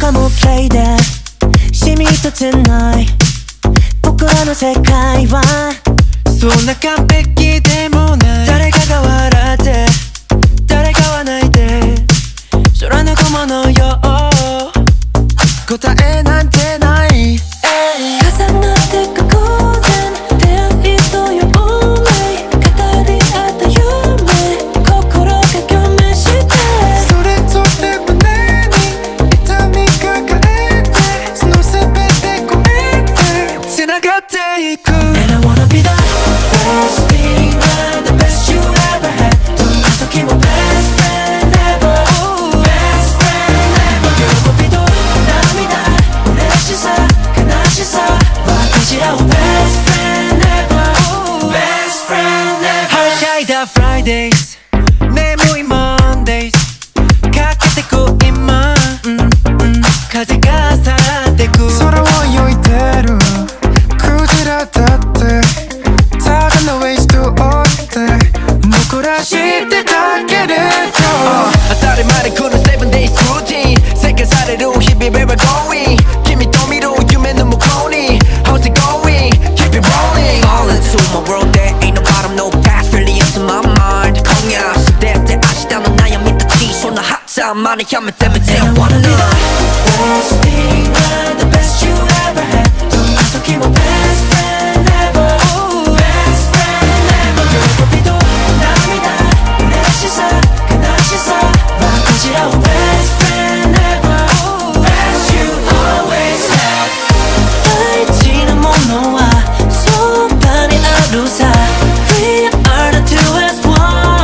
かも綺麗でシミ一つない僕らの世界はそんな完璧でもない。誰かが笑って誰かは泣いて空の雲のよう答えなんてない、 重なってく偶然出会いという運命語り合った夢心が共鳴してそれぞれ胸に痛み抱えてその全て超えて繋がっていく And I wanna be the best thing and the best you ever had どんな時も best friend ever best friend ever 喜びと涙嬉しさ悲しさ分かち合う best friend ever best friend ever はしゃいだ Fridays 眠い Mondays かけてく今、風が去ってく空を泳いでるクジラだってただのウェイストを追って僕ら知ってたけれど当たり前で来る7 days routine 世界される日々 where we're going 君と見る夢の向こうに How's it going? Keep it rolling Fall into my world there ain't no bottom no path really into my mind 今夜全て明日の悩みたちそんなはずはまでやめてみて I wanna know best thing and the best you ever had どんな時も best friend ever best friend ever 喜びと涙嬉しさ悲しさ分かち合う best friend ever best you always had 大事なものはそばにあるさ We are the two as one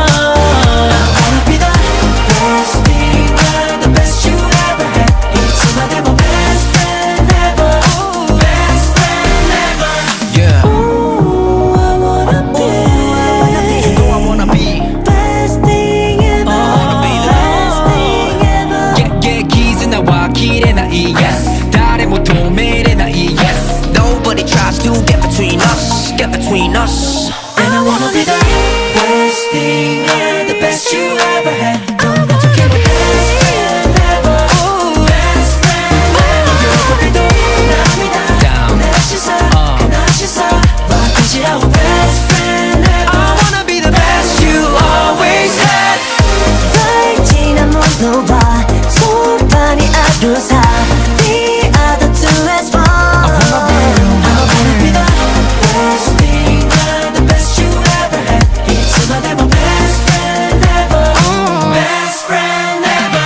I wanna be the best thing and the best you ever had いつまでも best friend ever best friend ever Yeah Ooh, I wanna be You know I wanna be best thing ever best thing ever Yeah, 絆は切れない Yes 誰も止めれない Yes Nobody tries to get between us Get between us And I wanna be the best thing and the best you ever had どんな時も best friend ever best friend ever 喜びと涙嬉しさ悲しさ分かち合う best friend ever I wanna be the best you always had 大事なものはそばにあるさ We are the two as one I wanna be the best thing and the best you ever had いつまでも best friend ever best friend ever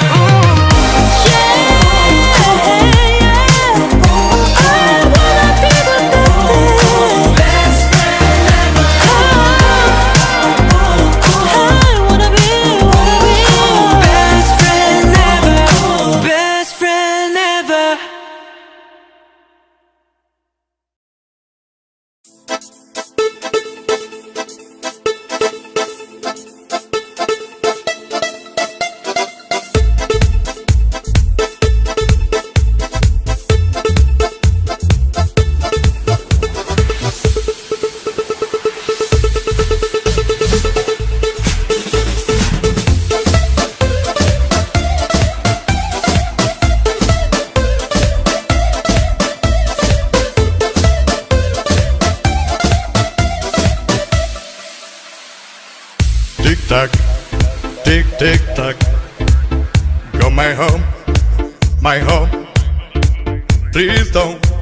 Yeah I wanna be the best friend ever I wanna be Best friend ever Best friend ever Tick tock, tick tick tock. Go my home, my home. Please don't